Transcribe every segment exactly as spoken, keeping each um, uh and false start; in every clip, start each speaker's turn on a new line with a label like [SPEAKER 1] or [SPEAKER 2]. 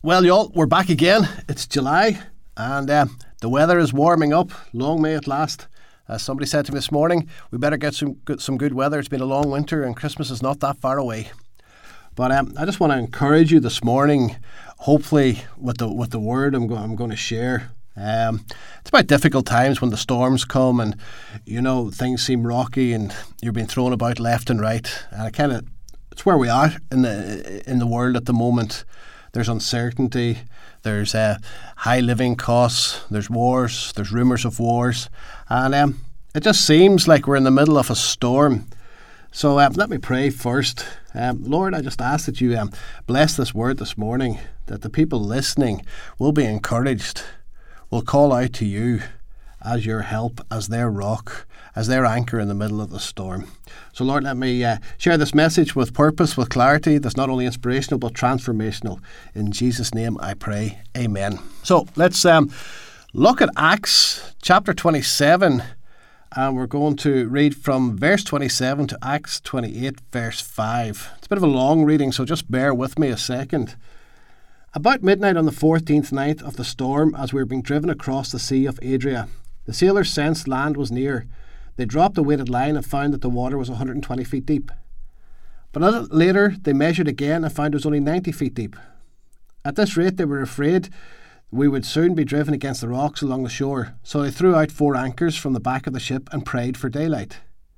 [SPEAKER 1] Well, y'all, we're back again. It's July, and uh, the weather is warming up. Long may it last. As somebody said to me this morning, we better get some good, some good weather. It's been a long winter, and Christmas is not that far away. But um, I just want to encourage you this morning, hopefully with the with the word I'm, go- I'm going to share. Um, it's about difficult times when the storms come, and you know things seem rocky, and you're being thrown about left and right. And it kind of it's where we are in the in the world at the moment. There's uncertainty, there's uh, high living costs, there's wars, there's rumours of wars, and um, it just seems like we're in the middle of a storm. So um, let me pray first. Um, Lord, I just ask that you um, bless this word this morning, that the people listening will be encouraged, will call out to you as your help, as their rock, as their anchor in the middle of the storm. So Lord, let me uh, share this message with purpose, with clarity, that's not only inspirational but transformational. In Jesus' name I pray, amen. So let's um, look at Acts chapter twenty-seven, and we're going to read from verse twenty-seven to Acts twenty-eight verse five. It's a bit of a long reading, so just bear with me a second. About midnight on the fourteenth night of the storm, as we were being driven across the Sea of Adria, the sailors sensed land was near. They dropped a weighted line and found that the water was one hundred twenty feet deep. But a little later, they measured again and found it was only ninety feet deep. At this rate, they were afraid we would soon be driven against the rocks along the shore, so they threw out four anchors from the back of the ship and prayed for daylight.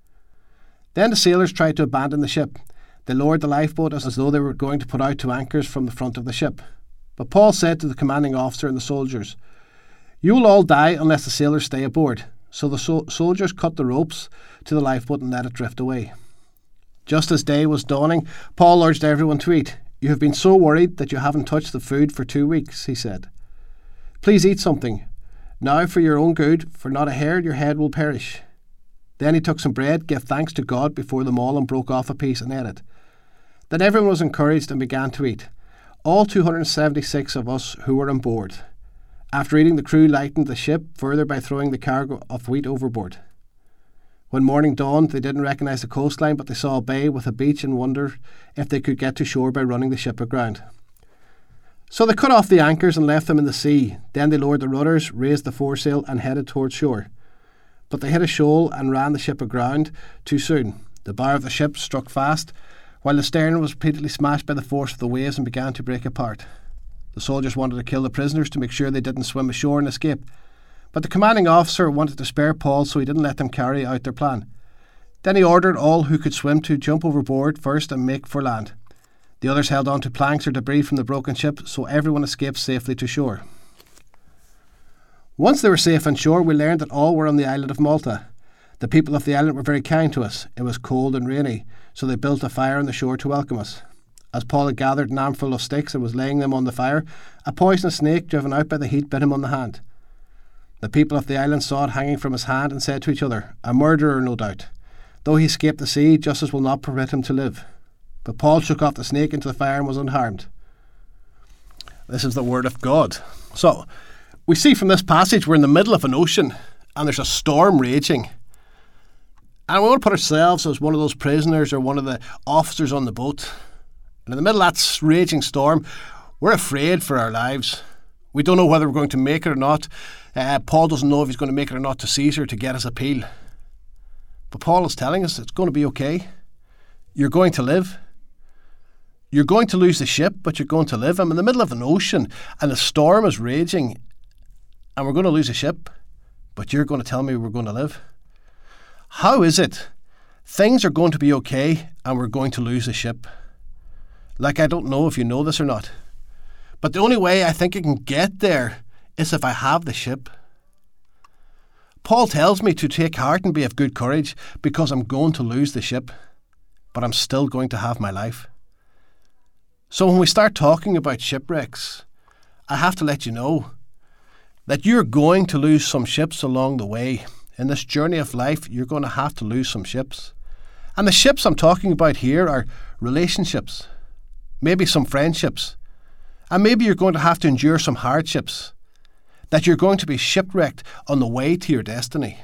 [SPEAKER 1] Then the sailors tried to abandon the ship. They lowered the lifeboat as, as though they were going to put out two anchors from the front of the ship. But Paul said to the commanding officer and the soldiers, "You will all die unless the sailors stay aboard." So the so- soldiers cut the ropes to the lifeboat and let it drift away. Just as day was dawning, Paul urged everyone to eat. "You have been so worried that you haven't touched the food for two weeks, he said. "Please eat something. Now for your own good, for not a hair of your head will perish." Then he took some bread, gave thanks to God before them all, and broke off a piece and ate it. Then everyone was encouraged and began to eat. All two hundred seventy-six of us who were on board. After eating, the crew lightened the ship further by throwing the cargo of wheat overboard. When morning dawned, they didn't recognise the coastline, but they saw a bay with a beach and wondered if they could get to shore by running the ship aground. So they cut off the anchors and left them in the sea. Then they lowered the rudders, raised the foresail, and headed towards shore. But they hit a shoal and ran the ship aground too soon. The bow of the ship struck fast, while the stern was repeatedly smashed by the force of the waves and began to break apart. The soldiers wanted to kill the prisoners to make sure they didn't swim ashore and escape. But the commanding officer wanted to spare Paul, so he didn't let them carry out their plan. Then he ordered all who could swim to jump overboard first and make for land. The others held on to planks or debris from the broken ship, so everyone escaped safely to shore. Once they were safe on shore, we learned that all were on the island of Malta. The people of the island were very kind to us. It was cold and rainy, so they built a fire on the shore to welcome us. As Paul had gathered an armful of sticks and was laying them on the fire, a poisonous snake, driven out by the heat, bit him on the hand. The people of the island saw it hanging from his hand and said to each other, "A murderer, no doubt. Though he escaped the sea, justice will not permit him to live." But Paul shook off the snake into the fire and was unharmed. This is the word of God. So, we see from this passage we're in the middle of an ocean and there's a storm raging. And we want to put ourselves as one of those prisoners or one of the officers on the boat. And in the middle of that raging storm, we're afraid for our lives. We don't know whether we're going to make it or not. Uh, Paul doesn't know if he's going to make it or not to Caesar to get his appeal. But Paul is telling us it's going to be okay. You're going to live. You're going to lose the ship, but you're going to live. I'm in the middle of an ocean and the storm is raging and we're going to lose a ship, but you're going to tell me we're going to live. How is it? Things are going to be okay and we're going to lose a ship. Like, I don't know if you know this or not, but the only way I think I can get there is if I have the ship. Paul tells me to take heart and be of good courage because I'm going to lose the ship, but I'm still going to have my life. So when we start talking about shipwrecks, I have to let you know that you're going to lose some ships along the way. In this journey of life, you're going to have to lose some ships. And the ships I'm talking about here are relationships, maybe some friendships, and maybe you're going to have to endure some hardships, that you're going to be shipwrecked on the way to your destiny.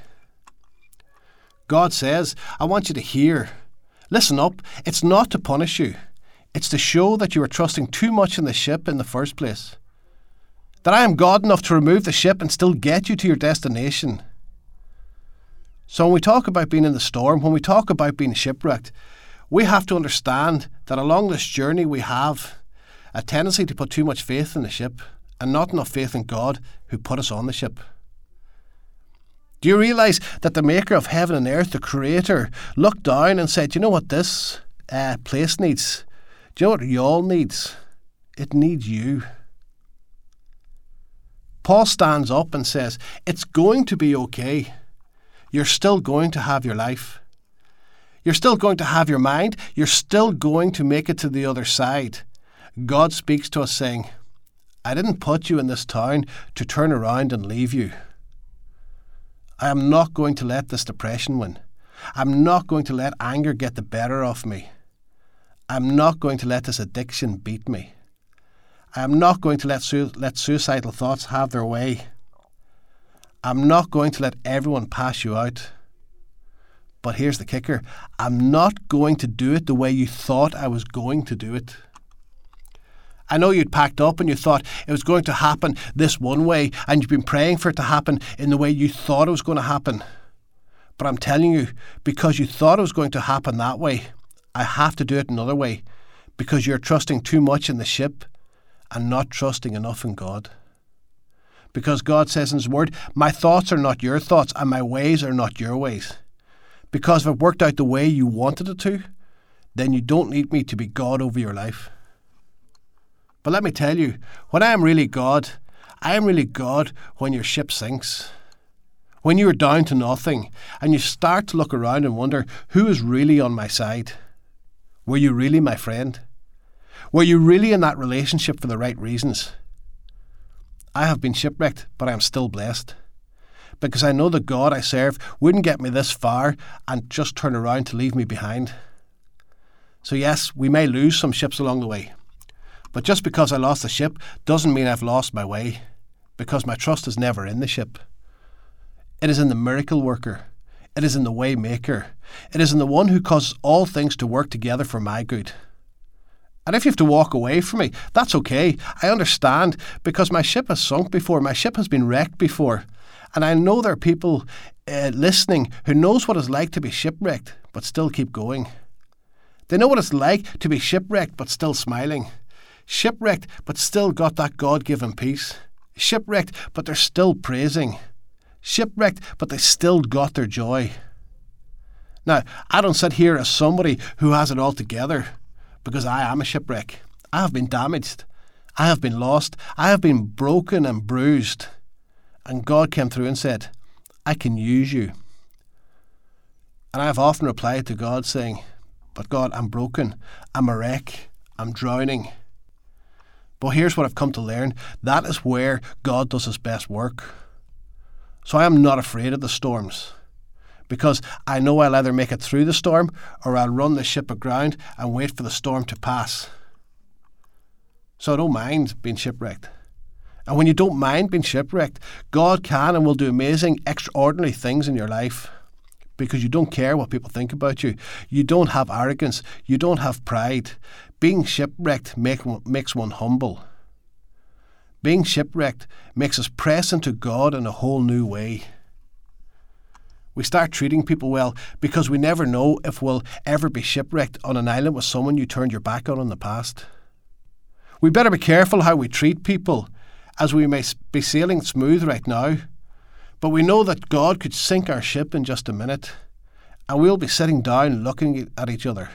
[SPEAKER 1] God says, I want you to hear. Listen up, it's not to punish you. It's to show that you are trusting too much in the ship in the first place. That I am God enough to remove the ship and still get you to your destination. So when we talk about being in the storm, when we talk about being shipwrecked, we have to understand that along this journey we have a tendency to put too much faith in the ship and not enough faith in God who put us on the ship. Do you realise that the maker of heaven and earth, the creator, looked down and said, you know what this uh, place needs? Do you know what y'all needs? It needs you. Paul stands up and says, it's going to be okay. You're still going to have your life. You're still going to have your mind. You're still going to make it to the other side. God speaks to us saying, I didn't put you in this town to turn around and leave you. I am not going to let this depression win. I'm not going to let anger get the better of me. I'm not going to let this addiction beat me. I am not going to let, su- let suicidal thoughts have their way. I'm not going to let everyone pass you out. But here's the kicker. I'm not going to do it the way you thought I was going to do it. I know you'd packed up and you thought it was going to happen this one way, and you've been praying for it to happen in the way you thought it was going to happen. But I'm telling you, because you thought it was going to happen that way, I have to do it another way, because you're trusting too much in the ship and not trusting enough in God. Because God says in His Word, my thoughts are not your thoughts and my ways are not your ways. Because if it worked out the way you wanted it to, then you don't need me to be God over your life. But let me tell you, when I am really God, I am really God when your ship sinks. When you are down to nothing and you start to look around and wonder, who is really on my side? Were you really my friend? Were you really in that relationship for the right reasons? I have been shipwrecked, but I am still blessed. Because I know the God I serve wouldn't get me this far and just turn around to leave me behind. So yes, we may lose some ships along the way. But just because I lost the ship doesn't mean I've lost my way. Because my trust is never in the ship. It is in the miracle worker. It is in the way maker. It is in the one who causes all things to work together for my good. And if you have to walk away from me, that's okay. I understand, because my ship has sunk before. My ship has been wrecked before. And I know there are people uh, listening who knows what it's like to be shipwrecked, but still keep going. They know what it's like to be shipwrecked, but still smiling. Shipwrecked, but still got that God-given peace. Shipwrecked, but they're still praising. Shipwrecked, but they still got their joy. Now, I don't sit here as somebody who has it all together, because I am a shipwreck. I have been damaged. I have been lost. I have been broken and bruised. And God came through and said, I can use you. And I have often replied to God saying, but God, I'm broken. I'm a wreck. I'm drowning. But here's what I've come to learn. That is where God does His best work. So I am not afraid of the storms, because I know I'll either make it through the storm or I'll run the ship aground and wait for the storm to pass. So I don't mind being shipwrecked. And when you don't mind being shipwrecked, God can and will do amazing, extraordinary things in your life, because you don't care what people think about you. You don't have arrogance. You don't have pride. Being shipwrecked make, makes one humble. Being shipwrecked makes us press into God in a whole new way. We start treating people well because we never know if we'll ever be shipwrecked on an island with someone you turned your back on in the past. We better be careful how we treat people, as we may be sailing smooth right now, but we know that God could sink our ship in just a minute, and we'll be sitting down looking at each other.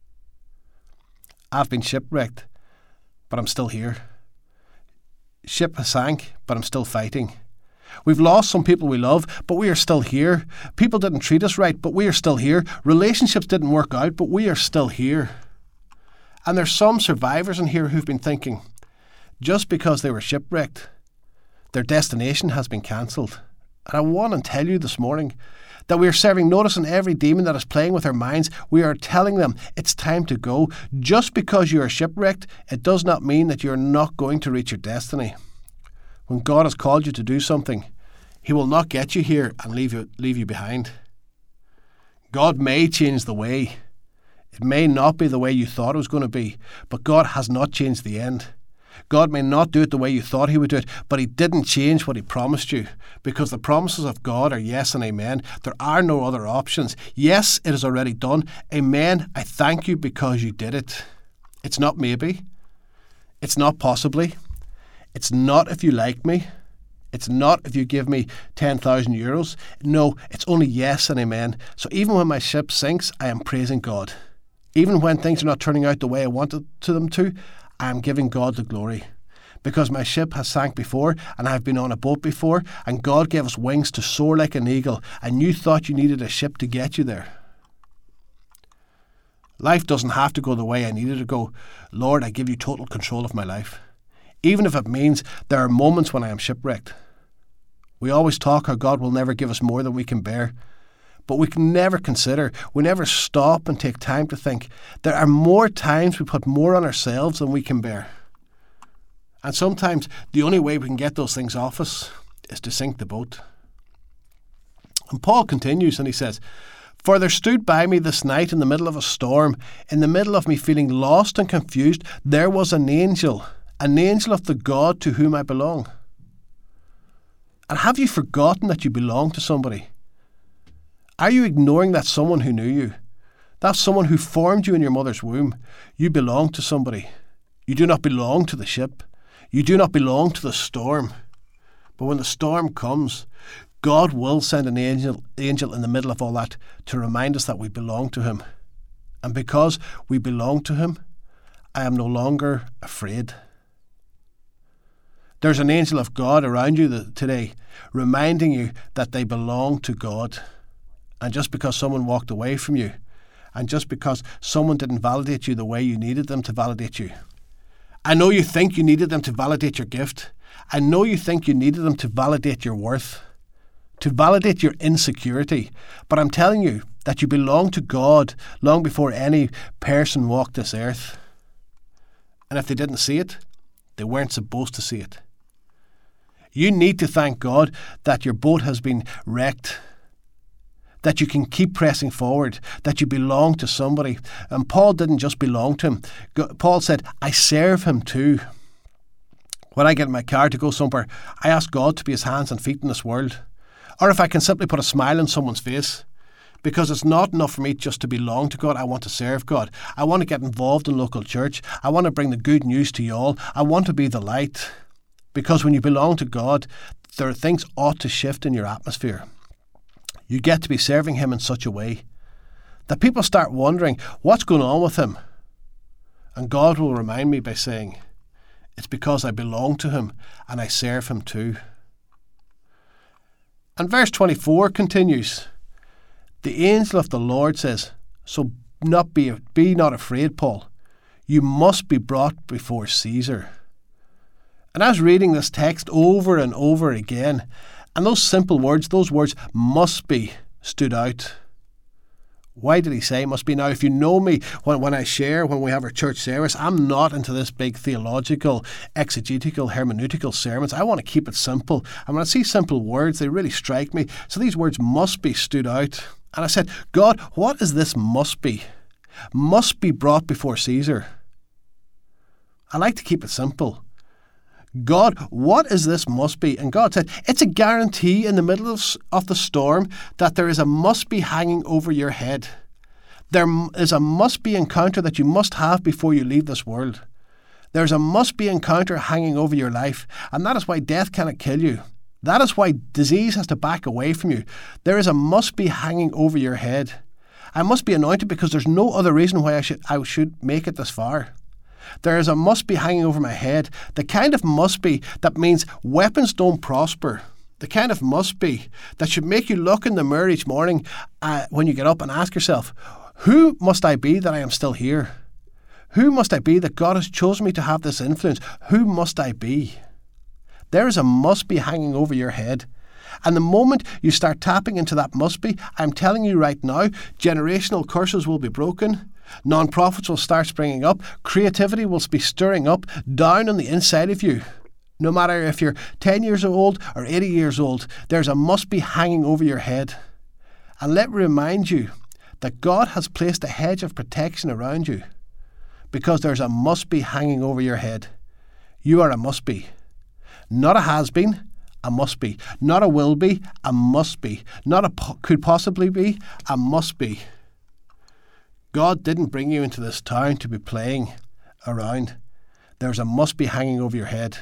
[SPEAKER 1] I've been shipwrecked, but I'm still here. Ship has sank, but I'm still fighting. We've lost some people we love, but we are still here. People didn't treat us right, but we are still here. Relationships didn't work out, but we are still here. And there's some survivors in here who've been thinking, just because they were shipwrecked, their destination has been cancelled. And I want to tell you this morning that we are serving notice on every demon that is playing with our minds. We are telling them it's time to go. Just because you are shipwrecked, it does not mean that you're not going to reach your destiny. When God has called you to do something, He will not get you here and leave you, leave you behind. God may change the way. It may not be the way you thought it was going to be, but God has not changed the end. God may not do it the way you thought he would do it, but he didn't change what he promised you, because the promises of God are yes and amen. There are no other options. Yes, it is already done. Amen. I thank you because you did it. It's not maybe. It's not possibly. It's not if you like me. It's not if you give me ten thousand euros. No, it's only yes and amen. So even when my ship sinks, I am praising God. Even when things are not turning out the way I wanted to them to, I am giving God the glory. Because my ship has sank before, and I have been on a boat before, and God gave us wings to soar like an eagle, and you thought you needed a ship to get you there. Life doesn't have to go the way I need it to go. Lord, I give you total control of my life. Even if it means there are moments when I am shipwrecked. We always talk how God will never give us more than we can bear. But we can never consider, we never stop and take time to think, there are more times we put more on ourselves than we can bear. And sometimes the only way we can get those things off us is to sink the boat. And Paul continues and he says, "For there stood by me this night in the middle of a storm, in the middle of me feeling lost and confused, there was an angel, an angel of the God to whom I belong." And have you forgotten that you belong to somebody? Are you ignoring that someone who knew you? That someone who formed you in your mother's womb? You belong to somebody. You do not belong to the ship. You do not belong to the storm. But when the storm comes, God will send an angel, angel in the middle of all that to remind us that we belong to him. And because we belong to him, I am no longer afraid. There's an angel of God around you today, reminding you that they belong to God. And just because someone walked away from you, and just because someone didn't validate you the way you needed them to validate you. I know you think you needed them to validate your gift. I know you think you needed them to validate your worth, to validate your insecurity. But I'm telling you that you belong to God long before any person walked this earth. And if they didn't see it, they weren't supposed to see it. You need to thank God that your boat has been wrecked, that you can keep pressing forward, that you belong to somebody. And Paul didn't just belong to him. Paul said, I serve him too. When I get in my car to go somewhere, I ask God to be his hands and feet in this world. Or if I can simply put a smile on someone's face. Because it's not enough for me just to belong to God. I want to serve God. I want to get involved in local church. I want to bring the good news to you all. I want to be the light. Because when you belong to God, there are things ought to shift in your atmosphere. You get to be serving him in such a way that people start wondering, what's going on with him? And God will remind me by saying, it's because I belong to him and I serve him too. And verse twenty-four continues, the angel of the Lord says, so not be, be not afraid, Paul. You must be brought before Caesar. And I was reading this text over and over again, and those simple words, those words must be, stood out. Why did he say must be? Now, if you know me, when, when I share, when we have our church service, I'm not into this big theological, exegetical, hermeneutical sermons. I want to keep it simple. And when I see simple words, they really strike me. So these words must be stood out. And I said, God, what is this must be? Must be brought before Caesar. I like to keep it simple. God, what is this must be? And God said, it's a guarantee in the middle of, of the storm that there is a must be hanging over your head. There is a must be encounter that you must have before you leave this world. There's a must be encounter hanging over your life. And that is why death cannot kill you. That is why disease has to back away from you. There is a must be hanging over your head. I must be anointed because there's no other reason why I should, I should make it this far. There is a must be hanging over my head. The kind of must be that means weapons don't prosper. The kind of must be that should make you look in the mirror each morning uh, when you get up and ask yourself, who must I be that I am still here? Who must I be that God has chosen me to have this influence? Who must I be? There is a must be hanging over your head. And the moment you start tapping into that must be, I'm telling you right now, generational curses will be broken. Non-profits will start springing up. Creativity will be stirring up down on the inside of you. No matter if you're ten years old or eighty years old, there's a must be hanging over your head. And let me remind you that God has placed a hedge of protection around you because there's a must-be hanging over your head. You are a must-be. Not a has-been, a must-be. Not a will-be, a must-be. Not a po- could possibly be, a must-be. God didn't bring you into this town to be playing around. There's a must-be hanging over your head.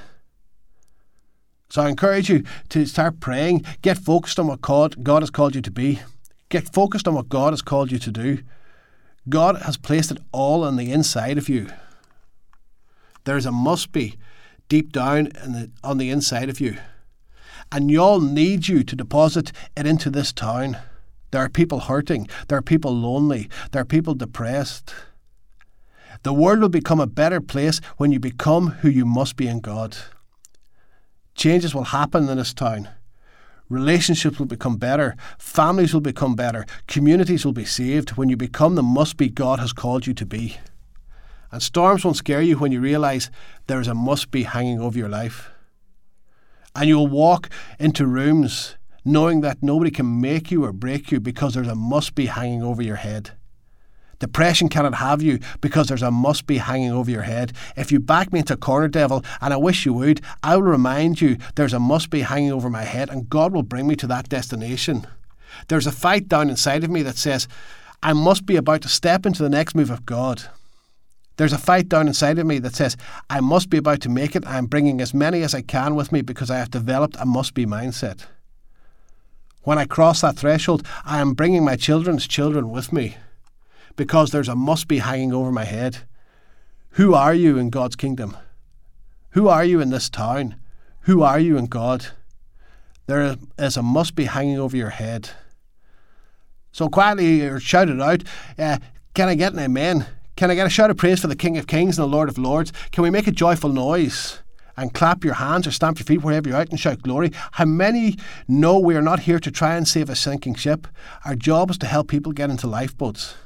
[SPEAKER 1] So I encourage you to start praying. Get focused on what God, God has called you to be. Get focused on what God has called you to do. God has placed it all on the inside of you. There's a must-be deep down in the, on the inside of you. And y'all need you to deposit it into this town. There are people hurting. There are people lonely. There are people depressed. The world will become a better place when you become who you must be in God. Changes will happen in this town. Relationships will become better. Families will become better. Communities will be saved when you become the must-be God has called you to be. And storms won't scare you when you realise there is a must-be hanging over your life. And you will walk into rooms knowing that nobody can make you or break you because there's a must-be hanging over your head. Depression cannot have you because there's a must-be hanging over your head. If you back me into a corner, devil, and I wish you would, I will remind you there's a must-be hanging over my head, and God will bring me to that destination. There's a fight down inside of me that says, I must be about to step into the next move of God. There's a fight down inside of me that says, I must be about to make it. I'm bringing as many as I can with me because I have developed a must-be mindset. When I cross that threshold, I am bringing my children's children with me because there's a must-be hanging over my head. Who are you in God's kingdom? Who are you in this town? Who are you in God? There is a must-be hanging over your head. So quietly or shout it out, uh, can I get an amen? Can I get a shout of praise for the King of Kings and the Lord of Lords? Can we make a joyful noise and clap your hands or stamp your feet wherever you're out and shout glory? How many know we are not here to try and save a sinking ship? Our job is to help people get into lifeboats.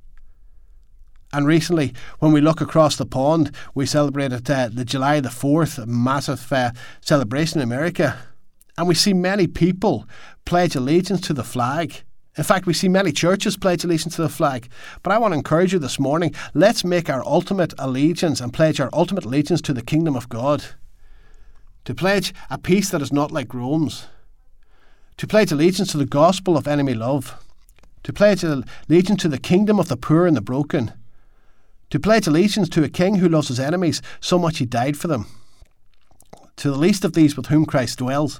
[SPEAKER 1] And recently, when we look across the pond, we celebrated uh, the July the fourth, a massive uh, celebration in America. And we see many people pledge allegiance to the flag. In fact, we see many churches pledge allegiance to the flag. But I want to encourage you this morning, let's make our ultimate allegiance and pledge our ultimate allegiance to the kingdom of God. To pledge a peace that is not like Rome's. To pledge allegiance to the gospel of enemy love. To pledge allegiance to the kingdom of the poor and the broken. To pledge allegiance to a king who loves his enemies so much he died for them. To the least of these with whom Christ dwells.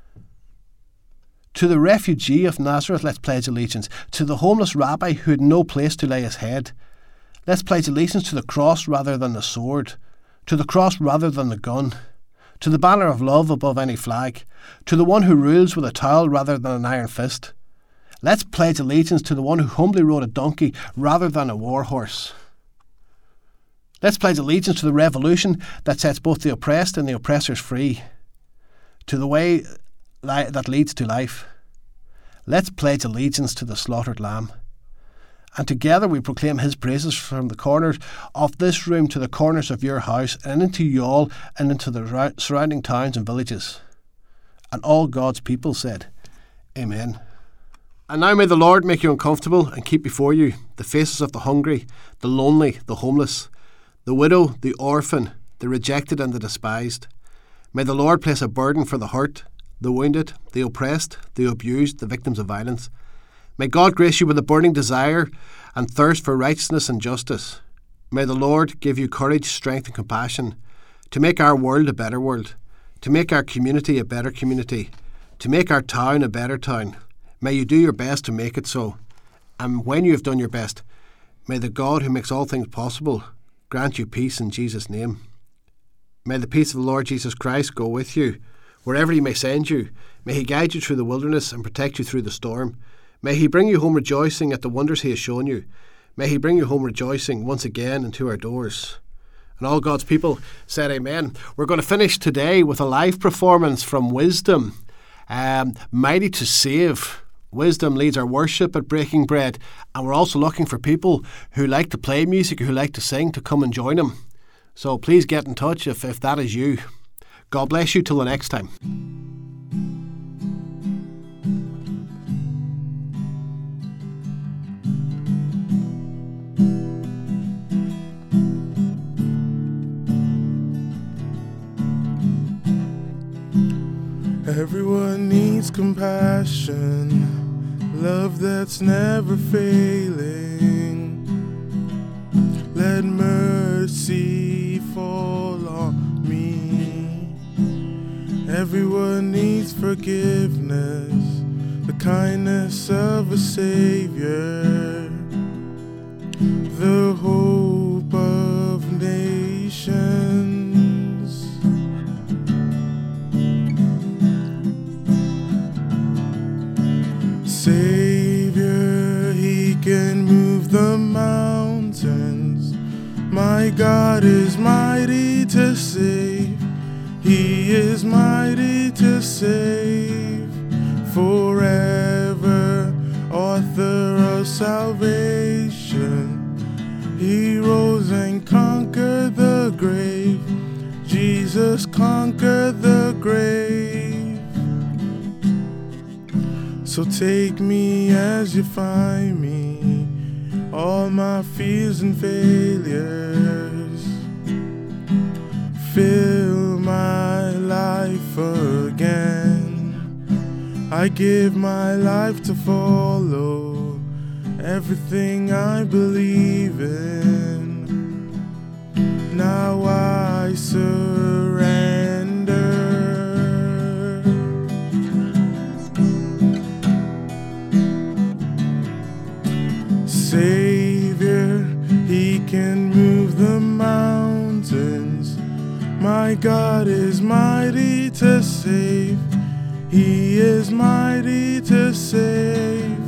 [SPEAKER 1] To the refugee of Nazareth, let's pledge allegiance. To the homeless rabbi who had no place to lay his head, let's pledge allegiance to the cross rather than the sword. To the cross rather than the gun. To the banner of love above any flag. To the one who rules with a towel rather than an iron fist. Let's pledge allegiance to the one who humbly rode a donkey rather than a war horse. Let's pledge allegiance to the revolution that sets both the oppressed and the oppressors free. To the way li- that leads to life. Let's pledge allegiance to the slaughtered lamb. And together we proclaim his praises from the corners of this room to the corners of your house and into Youghal and into the ra- surrounding towns and villages. And all God's people said, Amen. And now may the Lord make you uncomfortable and keep before you the faces of the hungry, the lonely, the homeless, the widow, the orphan, the rejected and the despised. May the Lord place a burden for the hurt, the wounded, the oppressed, the abused, the victims of violence. May God grace you with a burning desire and thirst for righteousness and justice. May the Lord give you courage, strength and compassion to make our world a better world, to make our community a better community, to make our town a better town. May you do your best to make it so. And when you have done your best, may the God who makes all things possible grant you peace in Jesus' name. May the peace of the Lord Jesus Christ go with you wherever he may send you. May he guide you through the wilderness and protect you through the storm. May he bring you home rejoicing at the wonders he has shown you. May he bring you home rejoicing once again into our doors. And all God's people said amen. We're going to finish today with a live performance from Wisdom, um, Mighty to Save. Wisdom leads our worship at Breaking Bread, and we're also looking for people who like to play music, who like to sing, to come and join them. So please get in touch if, if that is you. God bless you till the next time.
[SPEAKER 2] Everyone needs compassion, love that's never failing. Let mercy fall on me. Everyone needs forgiveness, the kindness of a Savior, the hope of nations. Savior, He can move the mountains. My God is mighty to save. He is mighty to save. Forever, author of salvation. He rose and conquered the grave. Jesus conquered the grave. So take me as you find me, all my fears and failures. Fill my life again. I give my life to follow everything I believe in. Now I surrender. Savior, He can move the mountains. My God is mighty to save. He is mighty to save.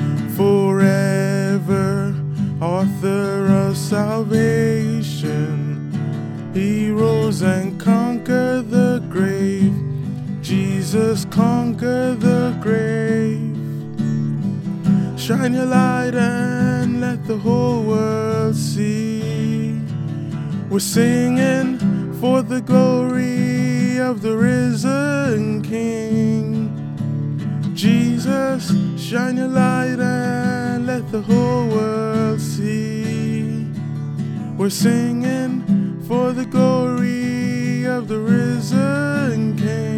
[SPEAKER 2] Forever, author of salvation. He rose and conquered the grave. Jesus conquered the grave. Shine your light and let the whole world see. We're singing for the glory of the risen King. Jesus, shine your light and let the whole world see. We're singing for the glory of the risen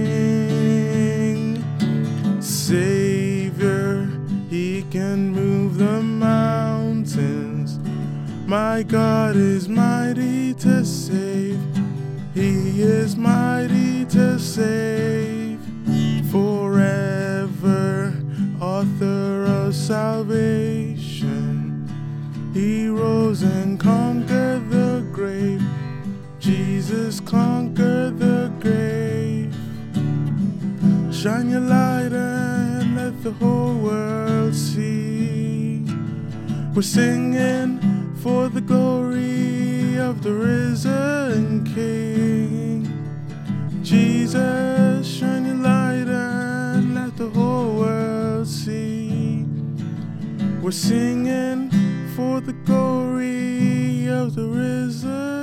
[SPEAKER 2] King. Savior, He can move the mountains. My God is mighty to save. He is mighty to save. Forever, author of salvation. He rose and conquered the grave. Jesus conquered the grave. Shine your light and let the whole world see. We're singing for the glory of the risen King. Jesus, shine your light and let the whole world see. We're singing for the glory of the risen